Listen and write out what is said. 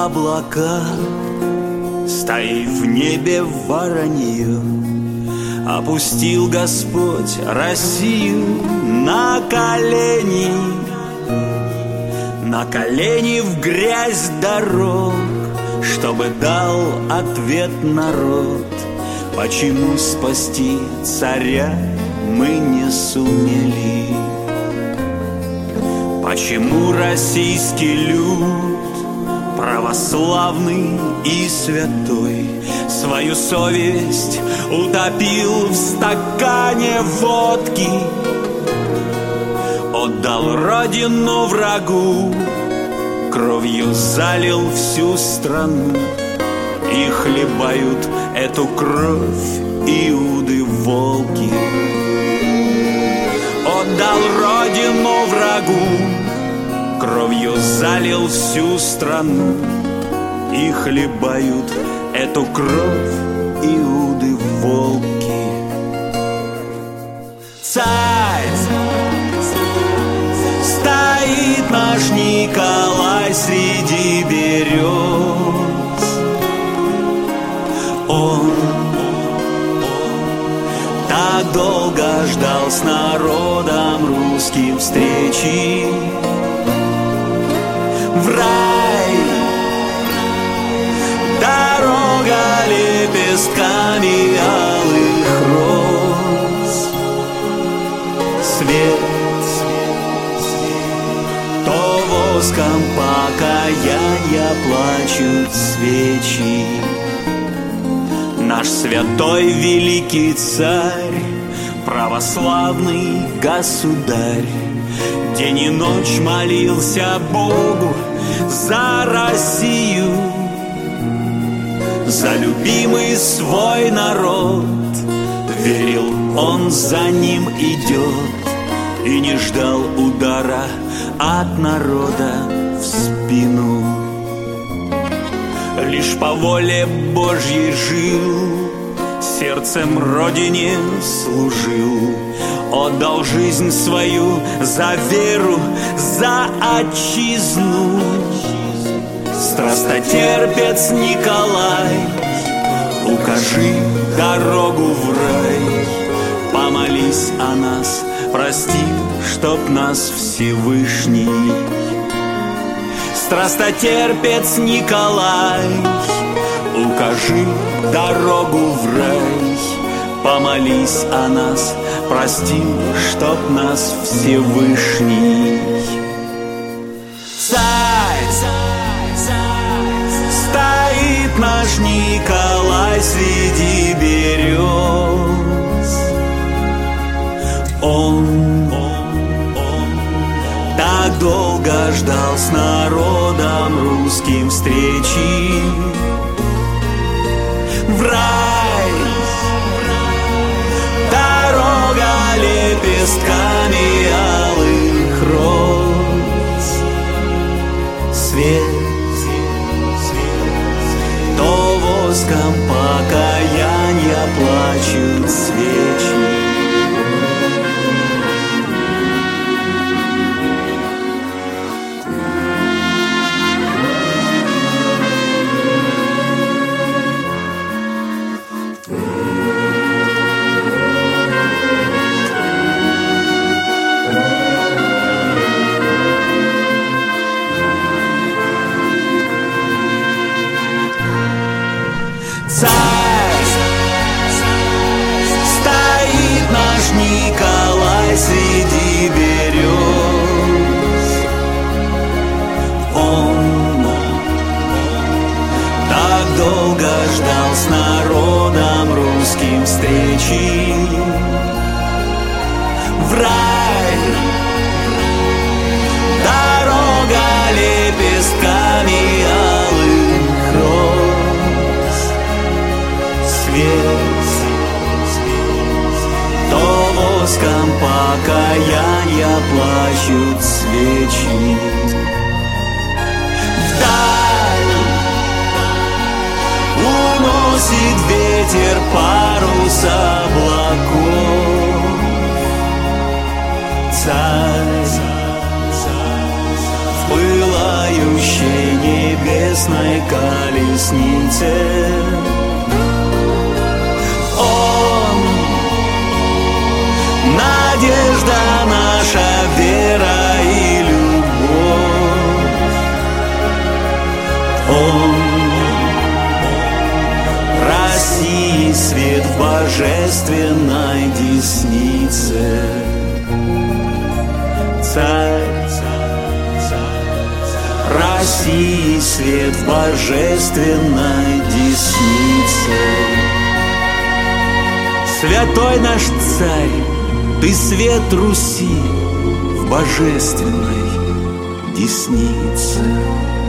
облака, стоит в небе воронье. Опустил Господь Россию на колени в грязь дорог, чтобы дал ответ народ. Почему спасти царя мы не сумели? Почему российский люд, православный и святой, свою совесть утопил в стакане водки, отдал родину врагу, кровью залил всю страну, и хлебают эту кровь иуды-волки. Отдал родину врагу, кровью залил всю страну, и хлебают эту кровь иуды-волки. Царь, стоит наш Николай среди берез. Он так долго ждал с народом русским встречи. В рай дорога лепестками алых роз. Свет, то воском покаяния плачут свечи. Наш святой великий царь, православный государь, день и ночь молился Богу за Россию, за любимый свой народ. Верил, он за ним идет, и не ждал удара от народа в спину. Лишь по воле Божьей жил, сердцем Родине служил, отдал жизнь свою за веру, за отчизну. Страстотерпец Николай, укажи дорогу в рай, помолись о нас, прости, чтоб нас Всевышний. Страстотерпец Николай, укажи дорогу в рай, помолись о нас, прости, чтоб нас Всевышний. Царь, стоит наш Николай среди берез. Он так долго ждал с народом русским встречи. В рай дорога лепестками алых роз. Свет, то воском покаяния плачут свечи. Царь, стоит наш Николай среди берез. Он так долго ждал с народом русским встречи. В рай дорога лепестками алых роз. Свет, то воском покаяния плачут свечи. Вдаль уносит ветер парус облаков. Царь в пылающей небесной небесной колеснице. Он — надежда наша, вера и любовь. Он — России свет в божественной деснице. Царь России свет в божественной деснице. Святой наш царь, ты свет Руси в божественной деснице.